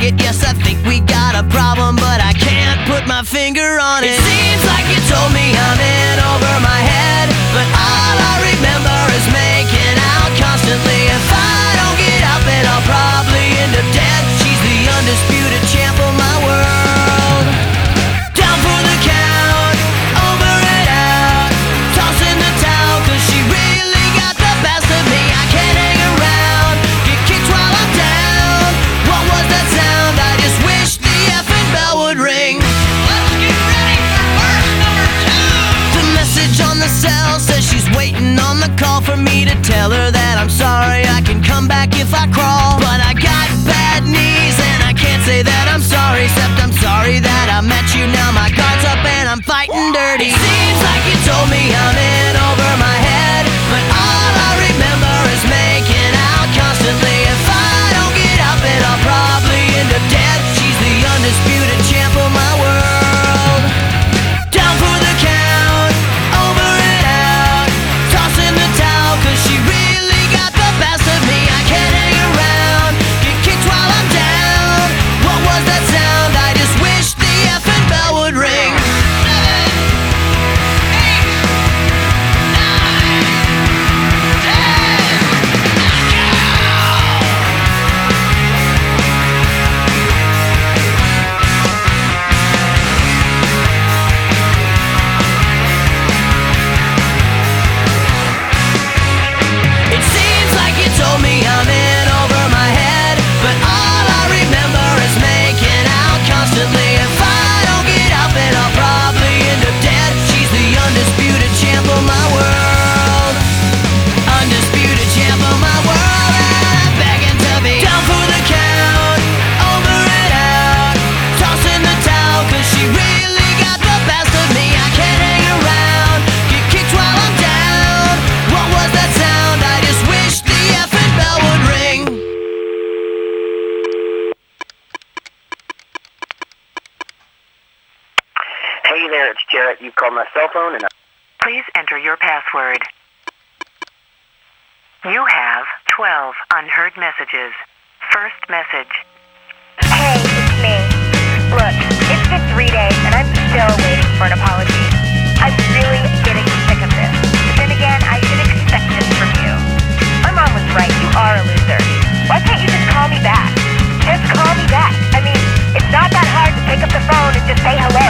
target. Yes, I think we got a problem, but I can't put my finger on it. It seems like you told me I'm in over my head, but all I remember is making out constantly. If I don't get out, then I'll probably end up dead. She's the undisputed champ of my world. Down for the count, over and out, tossing the towel, cause she really got the best of me. I can't hang around, get kicked while I'm down. What was that sound? I just wish the effing bell would ring. Let's get ready for verse number 2. The message on the cell says she's waiting on the call for me to tell her that I'm sorry, I can come back if I crawl. But I got bad knees and I can't say that I'm sorry, except I'm sorry that I met you. Now my guard's up and I'm fighting dirty. It seems like you told me I'm in over my head, but all I remember is making out constantly. If I don't get out, then I'll probably end up dead. She's the undisputed champ of my world. Down for the count, over and out, tossing the towel, cause she really got the best of me. I can't hang around, get kicked while I'm down. What was that sound? I just wish the effing bell would ring. 'Hey there, it's Jarrett. You've called my cell phone and Please enter your password. You have 12 unheard messages. First message. Hey, it's me. Look, it's been 3 days and I'm still waiting for an apology. I'm really getting sick of this. But then again, I should expect this from you. My mom was right, you are a loser. Why can't you just call me back? Just call me back. I mean, it's not that hard to pick up the phone and just say hello.